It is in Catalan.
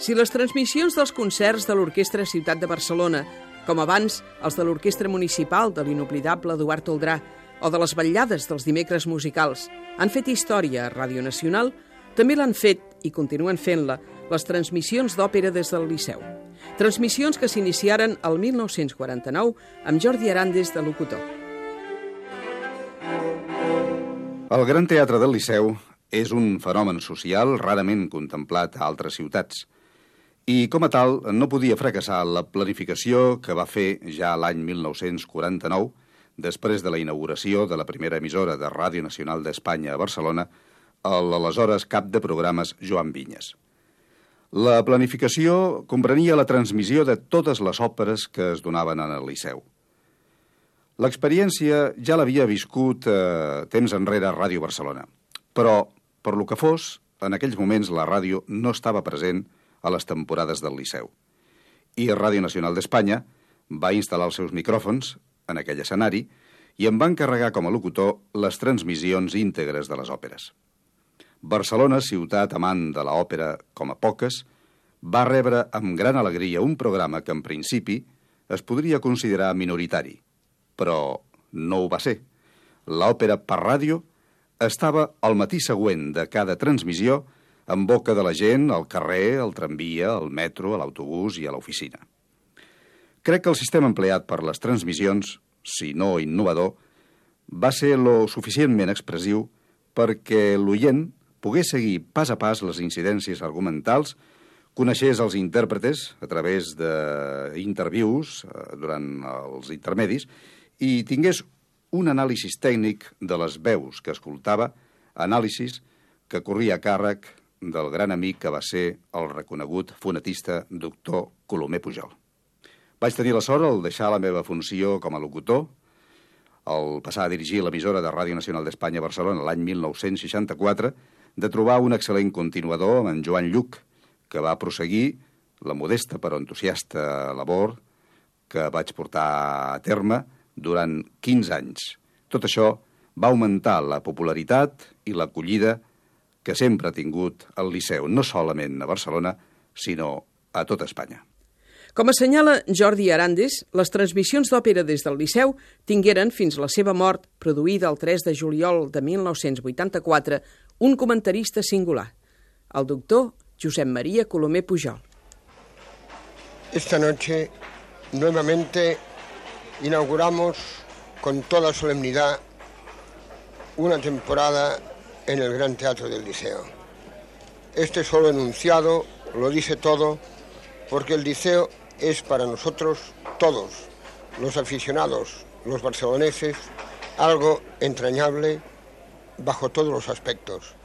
Si les transmissions dels concerts de l'Orquestra Ciutat de Barcelona, com abans els de l'Orquestra Municipal de l'inoblidable Eduard Toldrà o de les vetllades dels dimecres musicals, han fet història a Ràdio Nacional, també l'han fet, i continuen fent-la, les transmissions d'òpera des del Liceu. Transmissions que s'iniciaren el 1949 amb Jordi Arandes de locutor. El Gran Teatre del Liceu és un fenomen social rarament contemplat a altres ciutats. I, com a tal, no podia fracassar la planificació que va fer ja l'any 1949, després de la inauguració de la primera emissora de Ràdio Nacional d'Espanya a Barcelona, l'aleshores cap de programes Joan Vinyes. La planificació comprenia la transmissió de totes les òperes que es donaven en el Liceu. L'experiència ja l'havia viscut temps enrere a Ràdio Barcelona, però, per lo que fos, en aquells moments la ràdio no estava present a les temporades del Liceu. I Ràdio Nacional d'Espanya va instal·lar els seus micròfons en aquell escenari i em va encarregar com a locutor les transmissions íntegres de les òperes. Barcelona, ciutat amant de l'òpera com a poques, va rebre amb gran alegria un programa que en principi es podria considerar minoritari, però no ho va ser. L'òpera per ràdio estava al matí següent de cada transmissió en boca de la gent, al carrer, al tramvia, al metro, a l'autobús i a l'oficina. Crec que el sistema empleat per les transmissions, si no innovador, va ser lo suficientment expressiu perquè l'oient pogués seguir pas a pas les incidències argumentals, coneixés els intèrpretes a través d'intervius durant els intermedis i tingués un anàlisi tècnic de les veus que escoltava, anàlisis que corria a càrrec del gran amic que va ser el reconegut fonetista doctor Colomer Pujol. Vaig tenir la sort al deixar la meva funció com a locutor, al passar a dirigir l'emissora de Ràdio Nacional d'Espanya a Barcelona l'any 1964, de trobar un excel·lent continuador amb en Joan Lluc, que va prosseguir la modesta però entusiasta labor que vaig portar a terme durant 15 anys. Tot això va augmentar la popularitat i l'acollida que sempre ha tingut el Liceu, no solament a Barcelona, sinó a tota Espanya. Com assenyala Jordi Arandes, les transmissions d'òpera des del Liceu tingueren, fins a la seva mort, produïda el 3 de juliol de 1984, un comentarista singular, el doctor Josep Maria Colomer Pujol. Esta noche, nuevamente, inauguramos con toda solemnidad una temporada en el Gran Teatro del Liceo. Este solo enunciado lo dice todo, porque el Liceo es para nosotros todos, los aficionados, los barceloneses, algo entrañable bajo todos los aspectos.